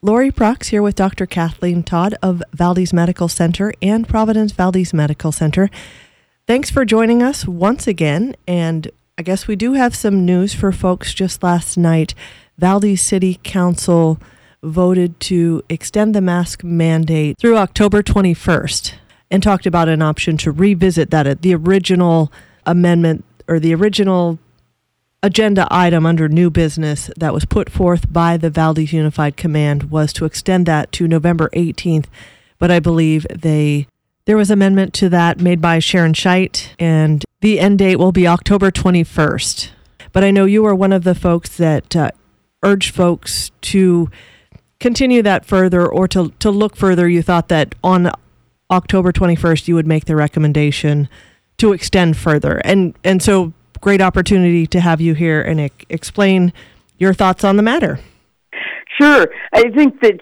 Lori Prox here with Dr. Kathleen Todd of Valdez Medical Center and Providence Valdez Medical Center. Thanks for joining us once again, and I guess we do have some news for folks. Just last night, Valdez City Council voted to extend the mask mandate through October 21st and talked about an option to revisit that. The original amendment or the original agenda item under new business that was put forth by the Valdez Unified Command was to extend that to November 18th, but I believe there was amendment to that made by Sharon Scheidt, and the end date will be October 21st. But I know you were one of the folks that urged folks to continue that further or to look further. You thought that on October 21st you would make the recommendation to extend further. And so great opportunity to have you here and explain your thoughts on the matter. Sure. I think that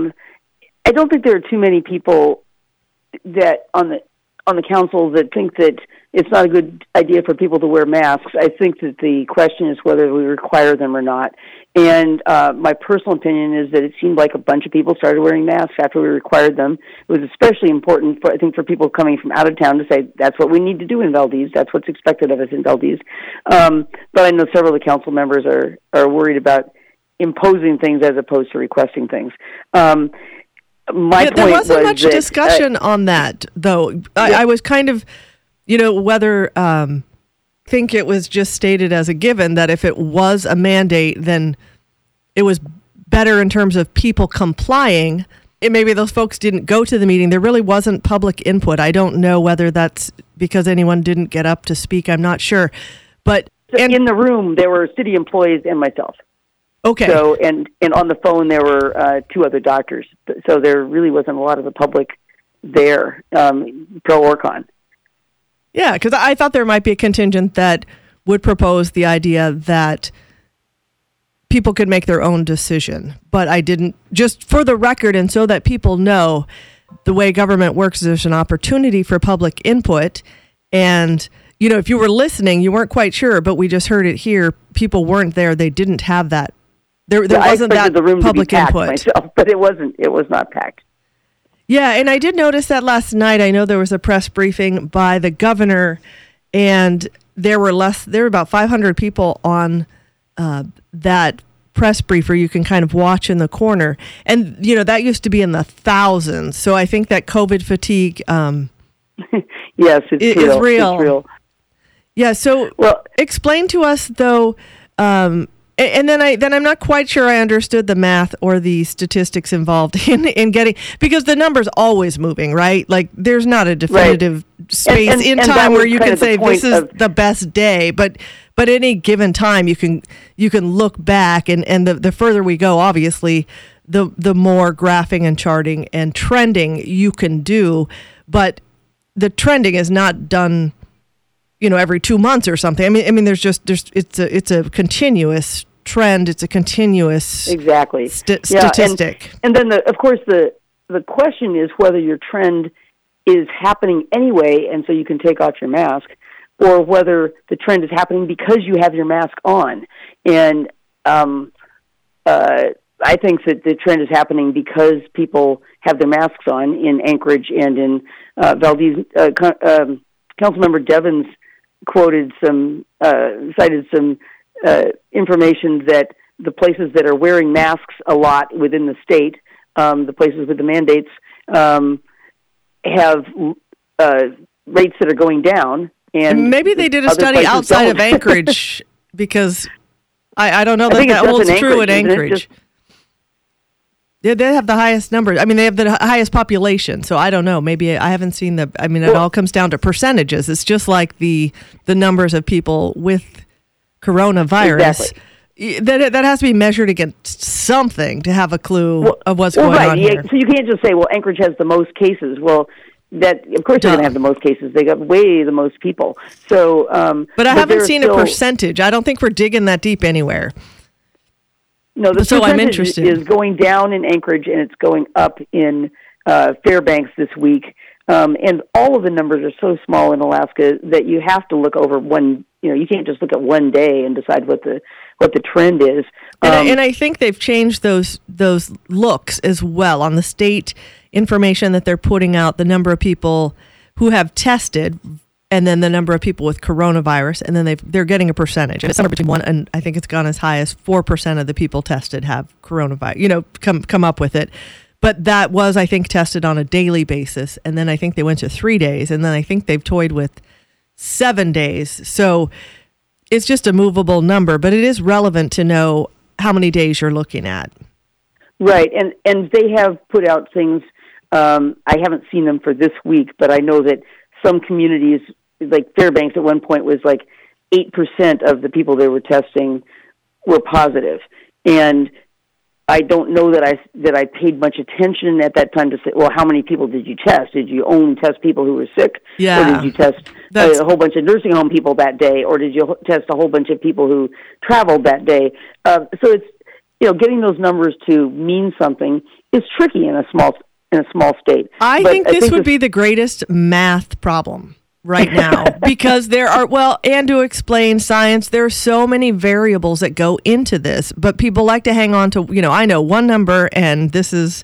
I don't think there are too many people that on the council that think that it's not a good idea for people to wear masks. I think that the question is whether we require them or not. And my personal opinion is that it seemed like a bunch of people started wearing masks after we required them. It was especially important, for people coming from out of town to say, that's what we need to do in Valdez. That's what's expected of us in Valdez. But I know several of the council members are worried about imposing things as opposed to requesting things. There wasn't much discussion on that, though. I was kind of, whether think it was just stated as a given that if it was a mandate, then it was better in terms of people complying. Maybe those folks didn't go to the meeting. There really wasn't public input. I don't know whether that's because anyone didn't get up to speak. I'm not sure. But in the room, there were city employees and myself. Okay. So, and on the phone, there were two other doctors. So there really wasn't a lot of the public there, pro or con. Yeah, because I thought there might be a contingent that would propose the idea that people could make their own decision. But I didn't, just for the record and so that people know the way government works, there's an opportunity for public input. And, if you were listening, you weren't quite sure, but we just heard it here. People weren't there. They didn't have that. There wasn't that the room public to be packed input. Myself, but it was not packed. Yeah, and I did notice that last night. I know there was a press briefing by the governor, and there were about 500 people on that press briefer you can kind of watch in the corner. And, that used to be in the thousands. So I think that COVID fatigue yes, it's real. It's real. Yeah, so explain to us, though, and then I'm not quite sure I understood the math or the statistics involved in getting, because the number's always moving, right? Like there's not a definitive space in time where you can say this is the best day, but any given time you can look back and the further we go, obviously, the more graphing and charting and trending you can do, but the trending is not done every 2 months or something. I mean, it's a continuous trend. It's a continuous statistic. And then of course the question is whether your trend is happening anyway, and so you can take off your mask, or whether the trend is happening because you have your mask on. And I think that the trend is happening because people have their masks on in Anchorage and in Valdez. Councilmember Devins cited some information that the places that are wearing masks a lot within the state, the places with the mandates, have rates that are going down. And maybe they did a study outside of Anchorage because I don't know that holds true in Anchorage. Yeah, they have the highest numbers. I mean, they have the highest population, so I don't know. Maybe I haven't seen it all comes down to percentages. It's just like the numbers of people with coronavirus. Exactly. That has to be measured against something to have a clue of what's going on here. So you can't just say, Anchorage has the most cases. Well, that of course they're going to have the most cases. They got way the most people. So, but I haven't seen a percentage. I don't think we're digging that deep anywhere. No, the percentage is going down in Anchorage and it's going up in Fairbanks this week. And all of the numbers are so small in Alaska that you have to look over one. You can't just look at one day and decide what what the trend is. And I think they've changed those looks as well on the state information that they're putting out, the number of people who have tested, and then the number of people with coronavirus, and then they're getting a percentage. It's somewhere between 1 and I think it's gone as high as 4% of the people tested have coronavirus. Come up with it. But that was, I think, tested on a daily basis, and then I think they went to 3 days, and then I think they've toyed with 7 days. So it's just a movable number, but it is relevant to know how many days you're looking at. Right, and they have put out things. I haven't seen them for this week, but I know that some communities, like Fairbanks at one point, was like 8% of the people they were testing were positive. And I don't know that I paid much attention at that time to say, well, how many people did you test? Did you only test people who were sick? Yeah. Or did you test a whole bunch of nursing home people that day? Or did you test a whole bunch of people who traveled that day? So it's, getting those numbers to mean something is tricky in a small state. I think this would be the greatest math problem right now because there are, and to explain science, there are so many variables that go into this, but people like to hang on to, I know one number and this is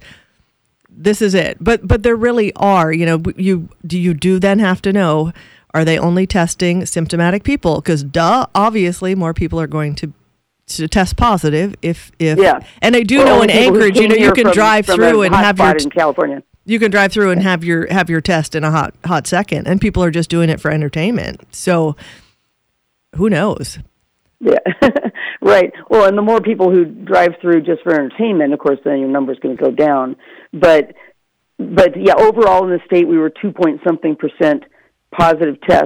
it. But there really are, you do then have to know, are they only testing symptomatic people? Because obviously more people are going to test positive if and I do know in Anchorage, you can drive through and have your in California. You can drive through and have your test in a hot second, and people are just doing it for entertainment. So who knows? Yeah, right. Well, and the more people who drive through just for entertainment, of course, then your number's going to go down. But yeah, overall in the state, we were 2-point-something% positive tests.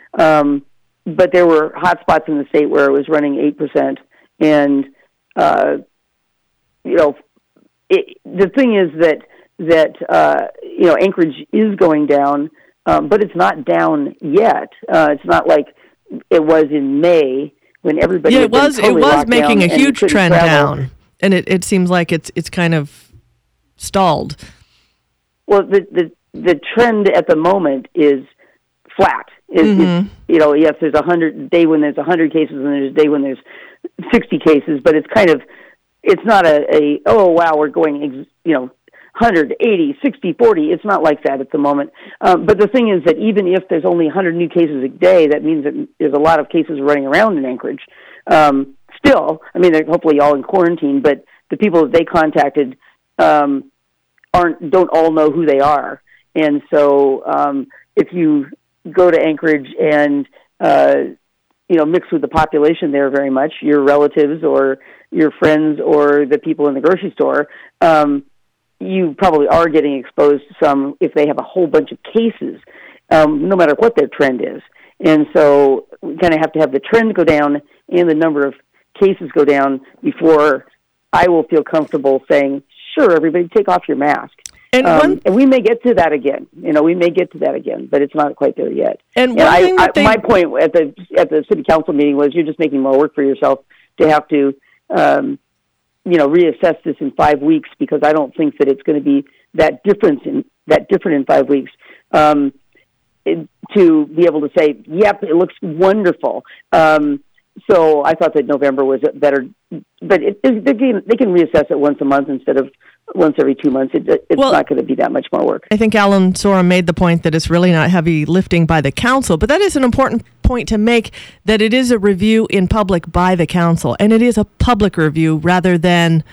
But there were hot spots in the state where it was running 8%. And, the thing is that Anchorage is going down, but it's not down yet. It's not like it was in May when everybody it was making a huge trend travel. down, and it seems like it's kind of stalled. Well, the trend at the moment is flat. It's, yes, there's 100 day when there's 100 cases, and there's a day when there's 60 cases, but it's not we're going 180, 60, 40. It's not like that at the moment. But the thing is that even if there's only 100 new cases a day, that means that there's a lot of cases running around in Anchorage. Still, I mean, they're hopefully all in quarantine, but the people that they contacted don't all know who they are. And so if you go to Anchorage and mix with the population there very much, your relatives or your friends or the people in the grocery store, you probably are getting exposed to some if they have a whole bunch of cases, no matter what their trend is. And so we kind of have to have the trend go down and the number of cases go down before I will feel comfortable saying, sure, everybody take off your mask. And we may get to that again. But it's not quite there yet. And my point at the city council meeting was you're just making more work for yourself to have to, reassess this in 5 weeks, because I don't think that it's going to be that different in 5 weeks. To be able to say, yep, it looks wonderful. So I thought that November was better, but they can reassess it once a month instead of once every 2 months. It's not going to be that much more work. I think Alan Sorum made the point that it's really not heavy lifting by the council, but that is an important point to make, that it is a review in public by the council, and it is a public review rather than,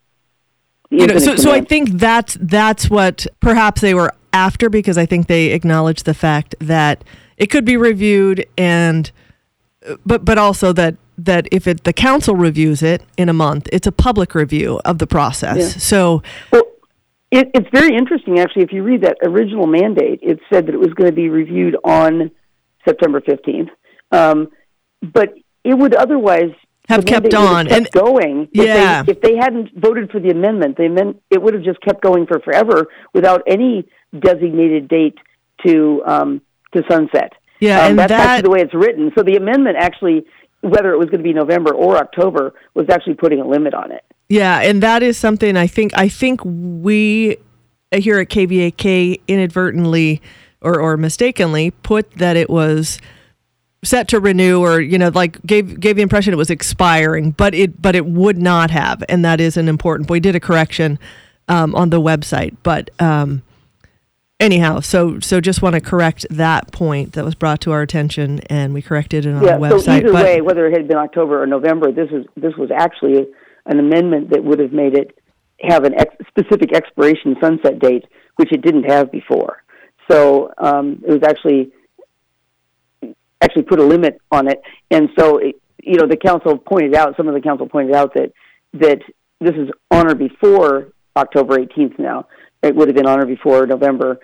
so I think that's what perhaps they were after, because I think they acknowledged the fact that it could be reviewed but also that if the council reviews it in a month, it's a public review of the process. Yeah. So, it's very interesting, actually. If you read that original mandate, it said that it was going to be reviewed on September 15th, but it would otherwise have kept on and going. If they hadn't voted for the amendment, it would have just kept going for forever without any designated date to sunset. Yeah, and that's actually the way it's written. So the amendment actually, whether it was going to be November or October, was actually putting a limit on it. Yeah, and that is something I think we here at KVAK inadvertently or mistakenly put that it was set to renew, or like gave the impression it was expiring, but it would not have, and that is an important. We did a correction on the website, but anyhow, so just want to correct that point that was brought to our attention, and we corrected it on the website. So either way, whether it had been October or November, this was actually an amendment that would have made it have a specific expiration sunset date, which it didn't have before. So it was actually put a limit on it, and so the council pointed out. Some of the council pointed out that this is on or before October 18th. Now it would have been on or before November.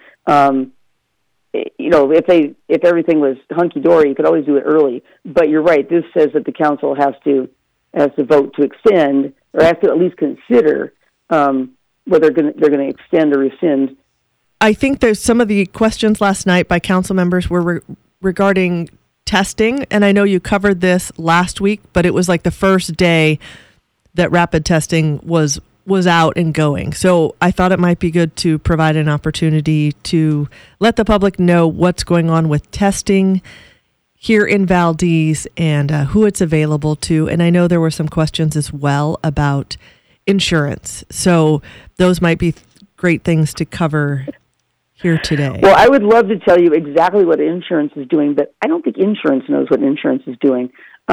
If everything was hunky dory, you could always do it early. But you're right. This says that the council has to vote to extend, or has to at least consider whether they're going to extend or rescind. I think there's some of the questions last night by council members were regarding testing, and I know you covered this last week, but it was like the first day that rapid testing was out and going. So I thought it might be good to provide an opportunity to let the public know what's going on with testing here in Valdez and who it's available to. And I know there were some questions as well about insurance. So those might be great things to cover here today. Well, I would love to tell you exactly what insurance is doing, but I don't think insurance knows what insurance is doing.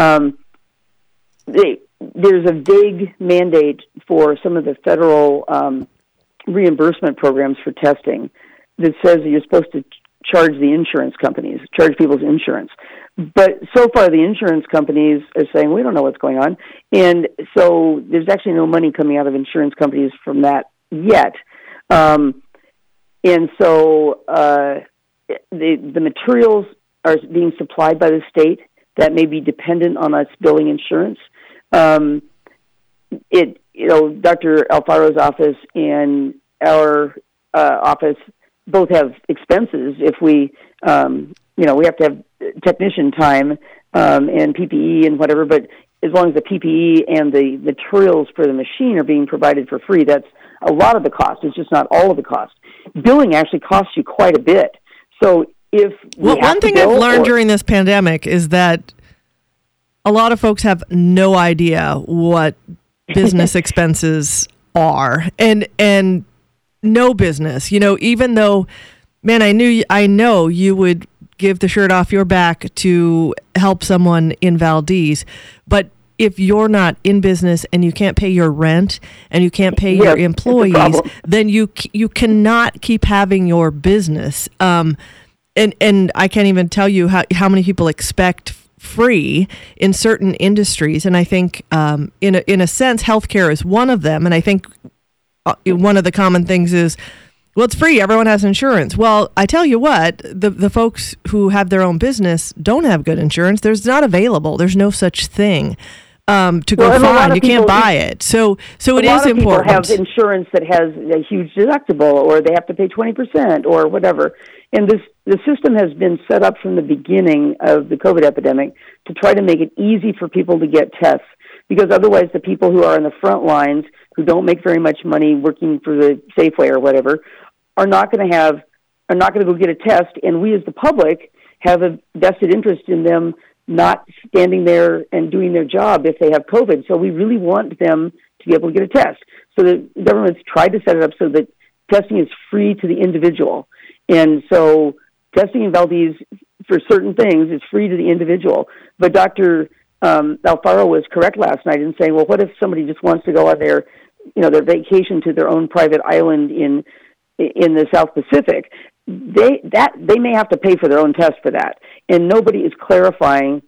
There's a vague mandate for some of the federal reimbursement programs for testing that says that you're supposed to charge people's insurance. But so far, the insurance companies are saying, we don't know what's going on. And so there's actually no money coming out of insurance companies from that yet. And so the materials are being supplied by the state that may be dependent on us billing insurance. Dr. Alfaro's office and our office both have expenses. If we have to have technician time and PPE and whatever, but as long as the PPE and the materials for the machine are being provided for free, that's a lot of the cost. It's just not all of the cost. Billing actually costs you quite a bit. So one thing I've learned during this pandemic is that a lot of folks have no idea what business expenses are, and no business, even though, man, I know you would give the shirt off your back to help someone in Valdez, but if you're not in business and you can't pay your rent and you can't pay your employees, then you cannot keep having your business. And I can't even tell you how many people expect free in certain industries, and I think in a sense healthcare is one of them. And I think one of the common things is, well, it's free, everyone has insurance. Well, I tell you what, the folks who have their own business don't have good insurance. There's not available. There's no such thing to go find. You can't buy it. So it is important. People have insurance that has a huge deductible, or they have to pay 20% or whatever. And the system has been set up from the beginning of the COVID epidemic to try to make it easy for people to get tests, because otherwise the people who are on the front lines, who don't make very much money working for the Safeway or whatever, are not going to go get a test, and we as the public have a vested interest in them not standing there and doing their job if they have COVID. So we really want them to be able to get a test. So the government's tried to set it up so that testing is free to the individual. And so testing in Valdez for certain things is free to the individual. But Dr. Alfaro was correct last night in saying, well, what if somebody just wants to go on their vacation to their own private island in the South Pacific? They may have to pay for their own test for that. And nobody is clarifying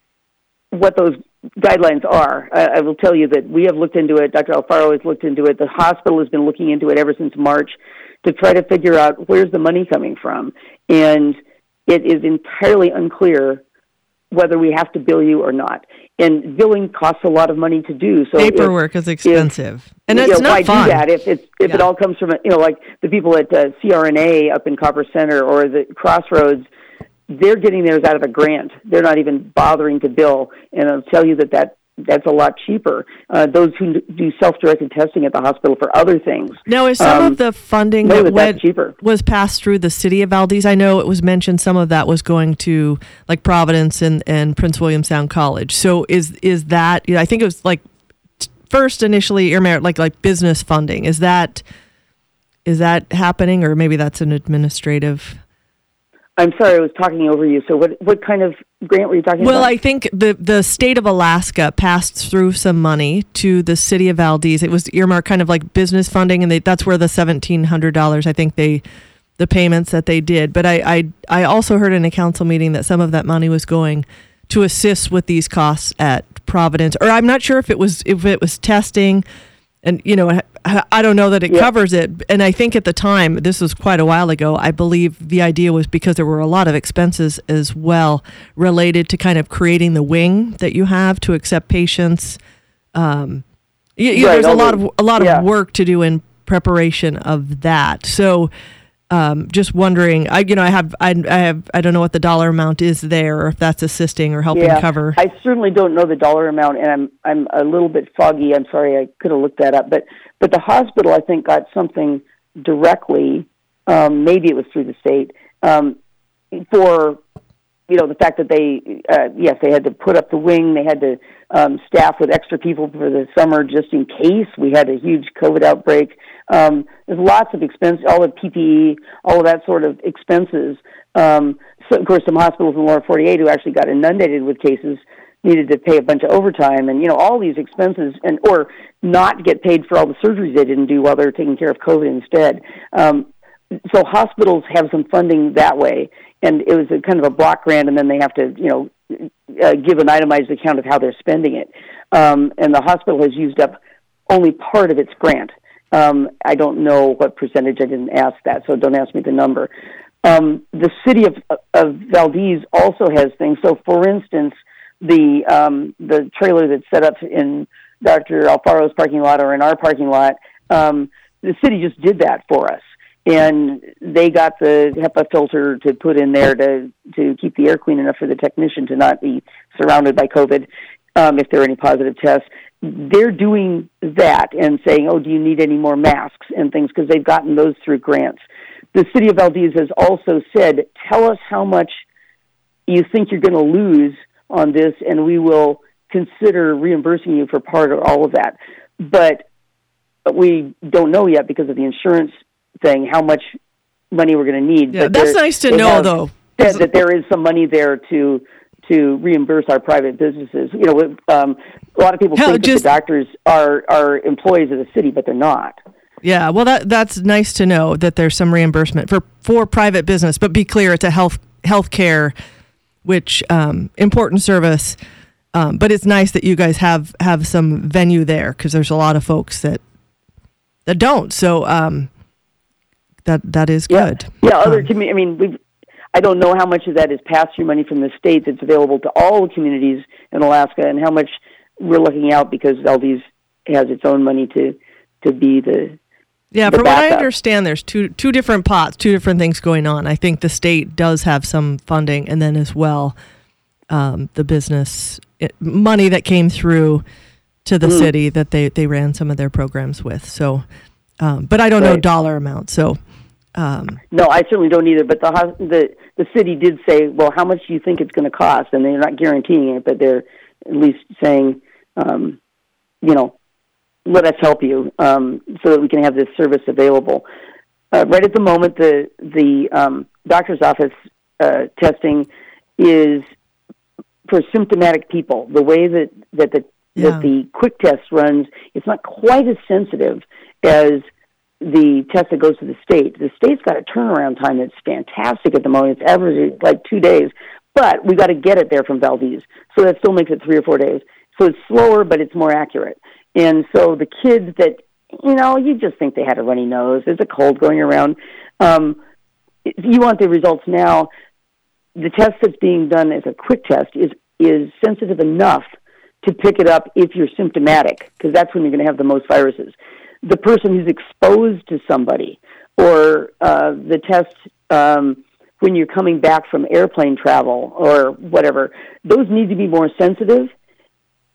what those guidelines are. I will tell you that we have looked into it. Dr. Alfaro has looked into it. The hospital has been looking into it ever since March to try to figure out where's the money coming from. And it is entirely unclear whether we have to bill you or not. And billing costs a lot of money to do. So paperwork is expensive. And it's not fun. Do that if it all comes from, like the people at CRNA up in Copper Center or the Crossroads, they're getting theirs out of a grant. They're not even bothering to bill. And I'll tell you that that's a lot cheaper. Those who do self-directed testing at the hospital for other things. Now, is some of the funding cheaper. Was passed through the city of Valdez? I know it was mentioned some of that was going to like Providence and Prince William Sound College. So is that, I think it was like first initially earmarked like business funding. Is that happening, or maybe that's an administrative? I'm sorry, I was talking over you. So what kind of grant were you talking about? Well, I think the state of Alaska passed through some money to the city of Valdez. It was earmarked kind of like business funding, and that's where the $1,700, I think the payments that they did. But I also heard in a council meeting that some of that money was going to assist with these costs at Providence. Or I'm not sure if it was testing, and I don't know that it covers it. And I think at the time, this was quite a while ago, I believe the idea was because there were a lot of expenses as well related to kind of creating the wing that you have to accept patients. There's a lot of work to do in preparation of that. So just wondering, I don't know what the dollar amount is there, or if that's assisting or helping cover. I certainly don't know the dollar amount, and I'm a little bit foggy. I'm sorry, I could have looked that up, but the hospital, I think, got something directly. Maybe it was through the state for the fact that they had to put up the wing. They had to staff with extra people for the summer just in case we had a huge COVID outbreak. There's lots of expense, all the PPE, all of that sort of expenses. So, of course, some hospitals in the lower 48 who actually got inundated with cases needed to pay a bunch of overtime and, all these expenses, or not get paid for all the surgeries they didn't do while they were taking care of COVID instead. So hospitals have some funding that way, and it was a kind of a block grant, and then they have to, give an itemized account of how they're spending it. And the hospital has used up only part of its grant. I don't know what percentage. I didn't ask that, so don't ask me the number. The city of Valdez also has things. So, for instance, the trailer that's set up in Dr. Alfaro's parking lot or in our parking lot, the city just did that for us. And they got the HEPA filter to put in there to keep the air clean enough for the technician to not be surrounded by COVID if there are any positive tests. They're doing that and saying, do you need any more masks and things, because they've gotten those through grants. The city of Valdez has also said, tell us how much you think you're going to lose on this, and we will consider reimbursing you for part or all of that. But we don't know yet because of the insurance thing how much money we're going to need. Yeah, but that's nice to know, though. Said that there is some money there to reimburse our private businesses. A lot of people think that the doctors are employees of the city, but they're not. Yeah, well, that's nice to know that there's some reimbursement for private business. But be clear, it's a healthcare, which important service. But it's nice that you guys have some venue there, because there's a lot of folks that don't. So that is good. Yeah. Other community. I mean, I don't know how much of that is pass-through money from the state that's available to all the communities in Alaska, and how much we're looking out because Valdez has its own money to be the. Yeah, from what I understand, there's two different pots, two different things going on. I think the state does have some funding, and then as well, the business money that came through to the city that they ran some of their programs with. So, but I don't know dollar amount. So, no, I certainly don't either. But the city did say, well, how much do you think it's going to cost? And they're not guaranteeing it, but they're at least saying, let us help you so that we can have this service available. Right at the moment, the doctor's office testing is for symptomatic people. The way that the quick test runs, it's not quite as sensitive as the test that goes to the state. The state's got a turnaround time that's fantastic at the moment. It's averaging like 2 days, but we got to get it there from Valdez, so that still makes it 3 or 4 days. So it's slower, but it's more accurate. And so the kids that, you just think they had a runny nose, there's a cold going around, you want the results now. The test that's being done as a quick test is sensitive enough to pick it up if you're symptomatic, because that's when you're going to have the most viruses. The person who's exposed to somebody, or the test when you're coming back from airplane travel or whatever, those need to be more sensitive.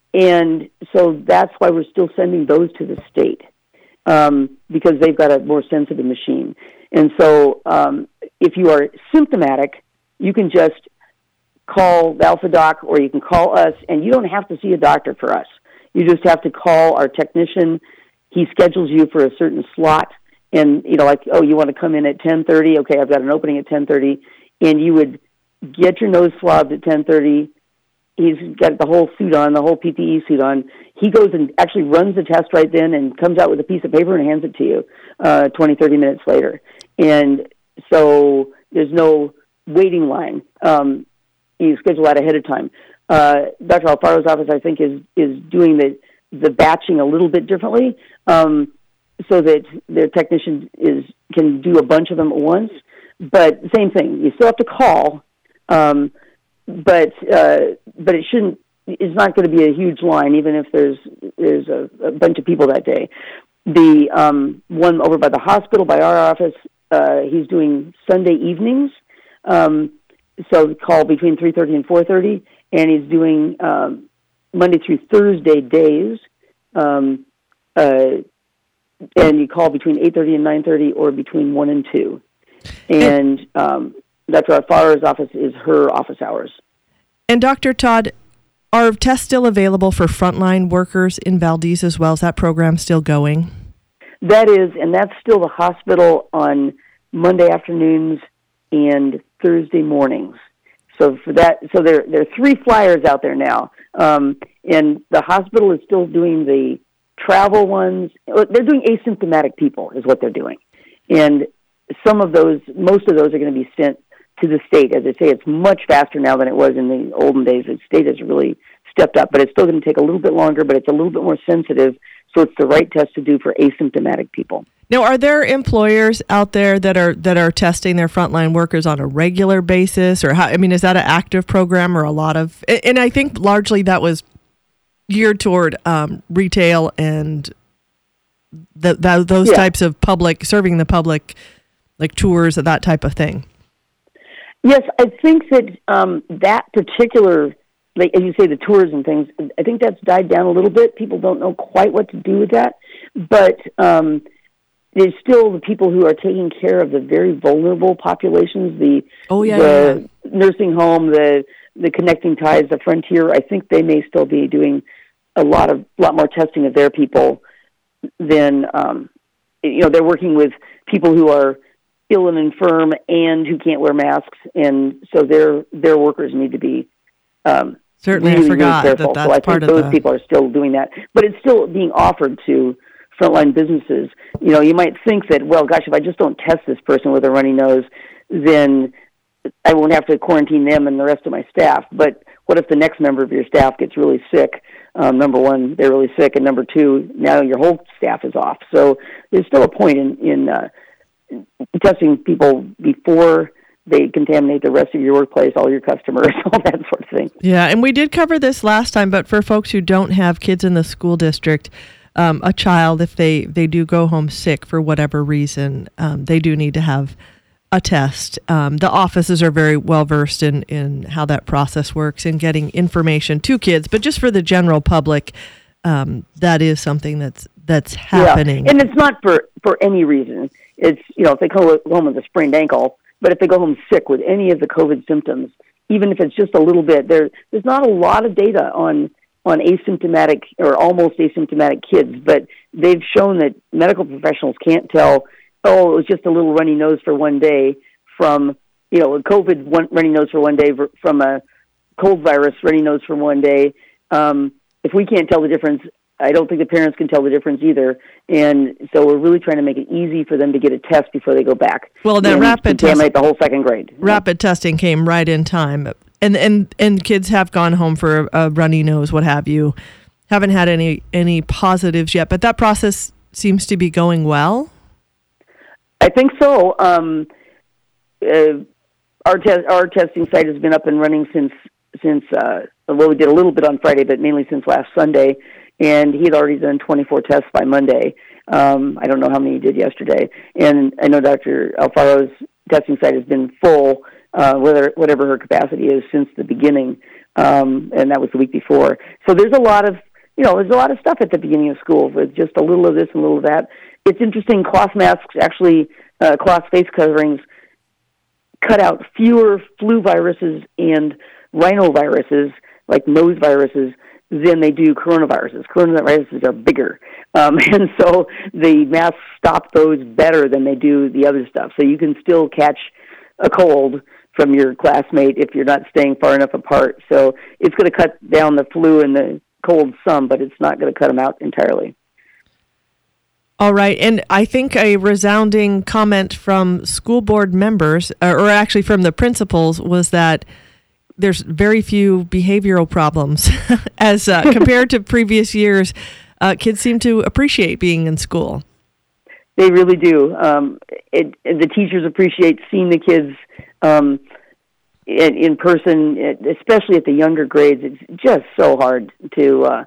and so that's why we're still sending those to the state, because they've got a more sensitive machine. And so if you are symptomatic, you can just call the Alpha Doc, or you can call us, and you don't have to see a doctor for us. You just have to call our technician. He schedules you for a certain slot, and, like, oh, you want to come in at 10:30? Okay, I've got an opening at 10:30, and you would get your nose swabbed at 10:30. He's got the whole suit on, the whole PPE suit on. He goes and actually runs the test right then and comes out with a piece of paper and hands it to you 20, 30 minutes later. And so there's no waiting line. You schedule that ahead of time. Dr. Alfaro's office, I think, is doing the batching a little bit differently, so that their technician can do a bunch of them at once. But same thing, you still have to call, but it shouldn't. It's not going to be a huge line, even if there's a bunch of people that day. The one over by the hospital, by our office, he's doing Sunday evenings. So call between 3:30 and 4:30, and he's doing Monday through Thursday days, and you call between 8:30 and 9:30, or between 1 and 2. And Dr. Alfaro's office is her office hours. And Dr. Todd, are tests still available for frontline workers in Valdez as well? Is that program still going? That is, and that's still the hospital on Monday afternoons and Thursday mornings. So for that, so there are 3 flyers out there now, and the hospital is still doing the travel ones. They're doing asymptomatic people, is what they're doing, and most of those are going to be sent to the state. As I say, it's much faster now than it was in the olden days. The state has really stepped up, but it's still going to take a little bit longer. But it's a little bit more sensitive, so it's the right test to do for asymptomatic people. Now, are there employers out there that are testing their frontline workers on a regular basis, or is that an active program, or a lot of? And I think largely that was geared toward retail and those types of public, serving the public, like tours, that type of thing. Yes, I think that that particular, like as you say, the tours and things, I think that's died down a little bit. People don't know quite what to do with that, but there's still the people who are taking care of the very vulnerable populations, the nursing home, the Connecting Ties, the Frontier. I think they may still be doing a lot more testing of their people than they're working with people who are ill and infirm and who can't wear masks, and so their workers need to be certainly really, I forgot really careful. that's so I part think of those people are still doing that, but it's still being offered to frontline businesses. You might think that, well, gosh, if I just don't test this person with a runny nose, then I won't have to quarantine them and the rest of my staff. But what if the next member of your staff gets really sick? Number one, they're really sick, and number two, now your whole staff is off. So there's still a point in testing people before they contaminate the rest of your workplace, all your customers, all that sort of thing. Yeah, and we did cover this last time, but for folks who don't have kids in the school district, a child, if they do go home sick for whatever reason, they do need to have a test. The offices are very well versed in how that process works and getting information to kids, but just for the general public, that is something that's happening. Yeah. And it's not for any reason. It's, if they go home with a sprained ankle, but if they go home sick with any of the COVID symptoms, even if it's just a little bit, there's not a lot of data on asymptomatic or almost asymptomatic kids, but they've shown that medical professionals can't tell, it was just a little runny nose for one day from, a COVID runny nose for one day from a cold virus runny nose for one day. If we can't tell the difference, I don't think the parents can tell the difference either. And so we're really trying to make it easy for them to get a test before they go back. Well, that rapid contaminate the whole second grade. Rapid testing came right in time. And kids have gone home for a runny nose, what have you. Haven't had any positives yet, but that process seems to be going well. I think so. Our testing site has been up and running since we did a little bit on Friday, but mainly since last Sunday. And he had already done 24 tests by Monday. I don't know how many he did yesterday. And I know Dr. Alfaro's testing site has been full, whatever her capacity is, since the beginning. and that was the week before. So there's a lot of stuff at the beginning of school with just a little of this and a little of that. It's interesting. Cloth masks, actually, cloth face coverings, cut out fewer flu viruses and rhinoviruses, like nose viruses, than they do coronaviruses. Coronaviruses are bigger. And so the masks stop those better than they do the other stuff. So you can still catch a cold from your classmate if you're not staying far enough apart. So it's going to cut down the flu and the cold some, but it's not going to cut them out entirely. All right. And I think a resounding comment from school board members, or actually from the principals, was that there's very few behavioral problems as compared to previous years. Kids seem to appreciate being in school. They really do. The teachers appreciate seeing the kids in person, especially at the younger grades. It's just so hard to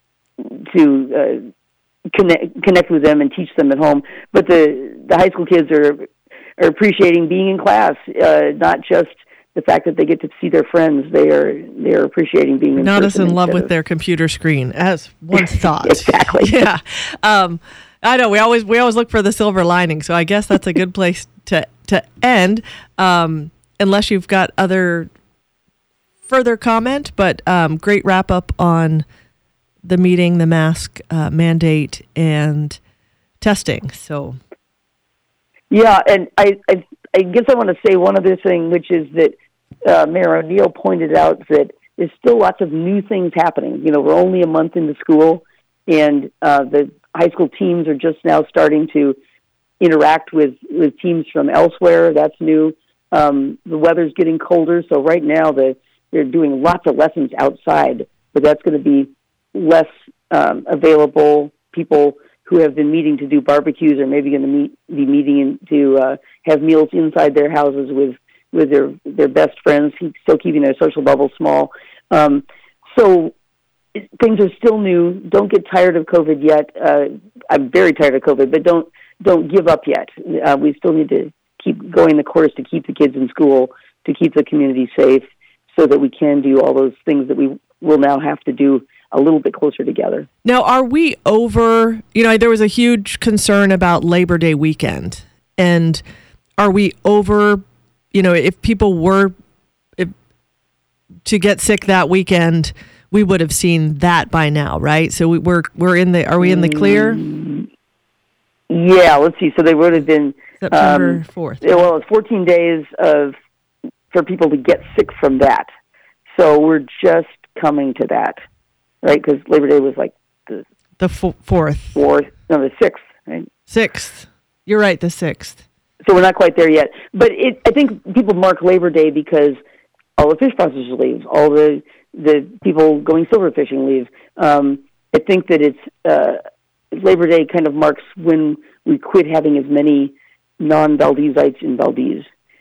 connect with them and teach them at home. But the high school kids are appreciating being in class, not just the fact that they get to see their friends. They are appreciating being in not person. Not as in love with their computer screen as once thought. Exactly. Yeah. I know we always look for the silver lining, so I guess that's a good place to end. Unless you've got other further comment, but great wrap up on the meeting, the mask mandate, and testing. So, yeah, and I guess I want to say one other thing, which is that Mayor O'Neill pointed out that there's still lots of new things happening. You know, we're only a month into school, and the high school teams are just now starting to interact with teams from elsewhere. That's new. The weather's getting colder, so right now they're doing lots of lessons outside, but that's going to be less available. People who have been meeting to do barbecues are maybe going to be meeting to have meals inside their houses with their best friends, still keeping their social bubble small. So things are still new. Don't get tired of COVID yet. I'm very tired of COVID, but don't give up yet. We still need to keep going the course to keep the kids in school, to keep the community safe, so that we can do all those things that we will now have to do a little bit closer together. Now, are we over, there was a huge concern about Labor Day weekend, and are we over, if people were to get sick that weekend, we would have seen that by now, right? So are we in the clear? Yeah, let's see. So they would have been September 4th. Well, it's 14 days for people to get sick from that. So we're just coming to that, right? Because Labor Day was like the 4th. No, the 6th, right? 6th. You're right, the 6th. So we're not quite there yet. But I think people mark Labor Day because all the fish processors leave, all the people going silver fishing leave. I think that it's Labor Day kind of marks when we quit having as many non-Valdezeites in Valdez.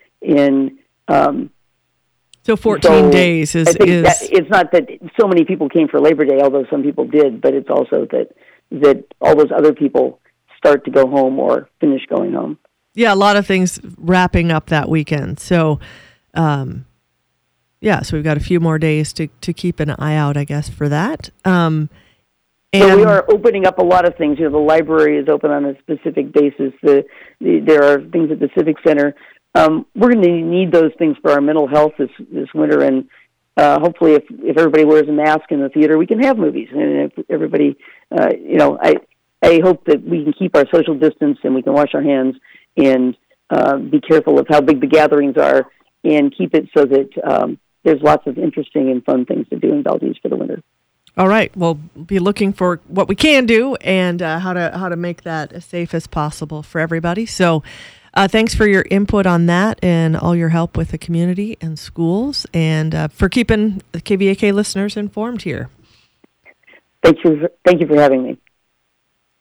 So 14 days is... It's not that so many people came for Labor Day, although some people did, but it's also that all those other people start to go home or finish going home. Yeah, a lot of things wrapping up that weekend. So, so we've got a few more days to keep an eye out, I guess, for that. So we are opening up a lot of things. The library is open on a specific basis. There are things at the Civic Center. We're going to need those things for our mental health this winter, and hopefully, if everybody wears a mask in the theater, we can have movies. And if everybody, I hope that we can keep our social distance and we can wash our hands and be careful of how big the gatherings are, and keep it so that there's lots of interesting and fun things to do in Valdez for the winter. All right. We'll be looking for what we can do and how to make that as safe as possible for everybody. So thanks for your input on that and all your help with the community and schools, and for keeping the KVAK listeners informed here. Thank you for having me.